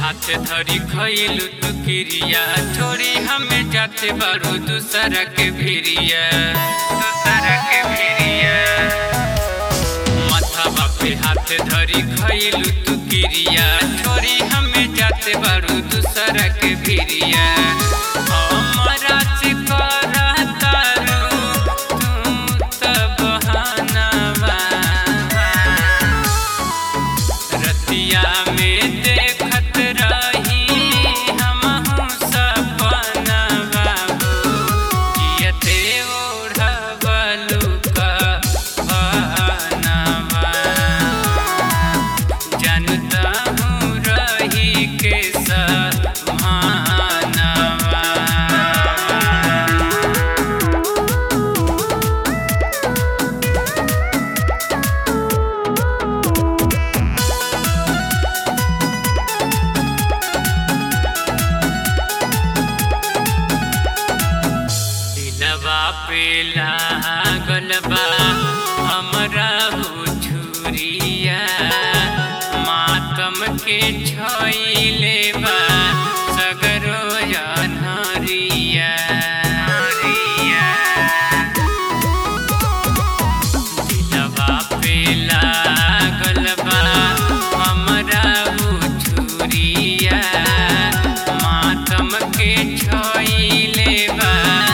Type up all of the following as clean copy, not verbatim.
हाथ धरी खइलू तू किरिया छोड़ी हमें जाते बारू दूसरा के भिरिया माथा पे हाथ धरी खइलू तू किरिया छोड़ी हमें जाते बारू दूसरा के भिरिया हमरा से पेला गलबा हमरा छुरिया मातम के छइले बा सगरो अनहरिया दिलवा पेला गलबा हमरा छुरिया मातम के छइले बा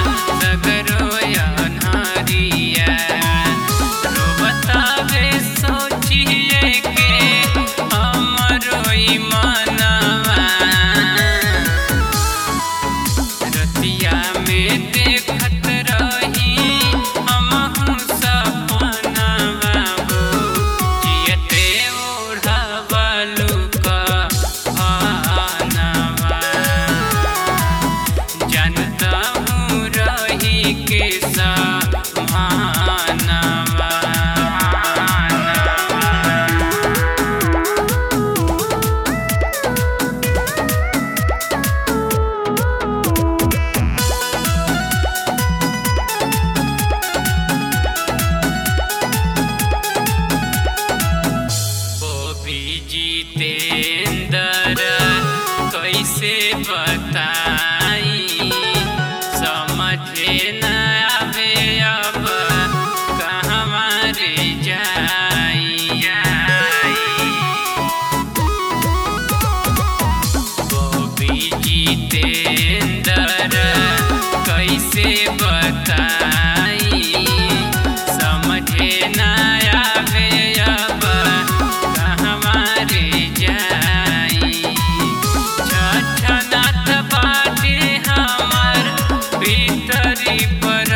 कैसे बताई समझे न आवे अब कहवा रे जाई बॉबी जितेंद्र कैसे बताई समझे न आवे अब कहवा रे जाई छछनाथ बाटे हमर भीतरी पर